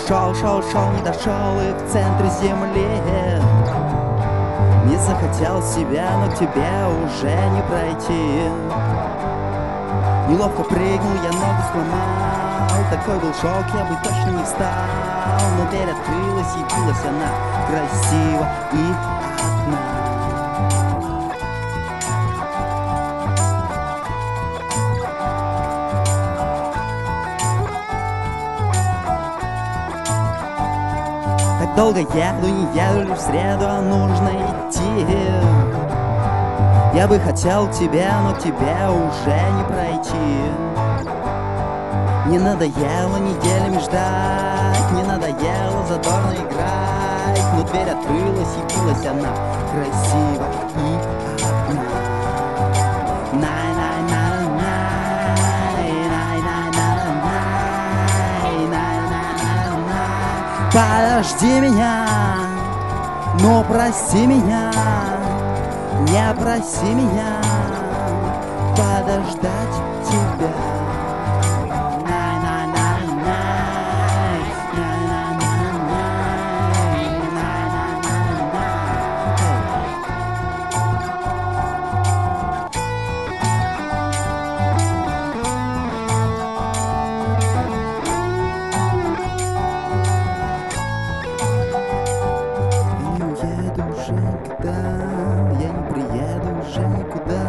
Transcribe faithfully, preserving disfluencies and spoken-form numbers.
шел, шел, шел, не дошел и в центре земли не захотел себя, но к тебе уже не пройти. Неловко прыгнул, я ногу сломал. Такой был шок, я бы точно не встал. Но дверь открылась, явилась она красиво и одна. Так долго еду, не еду лишь в среду, а нужно идти. Я бы хотел тебя, но к тебе уже не пройти. Не надоело неделями ждать, не надоело задорно играть. Но дверь открылась, явилась она красиво и одна. Подожди меня, но прости меня, не проси меня подождать тебя. Я не приеду уже никуда,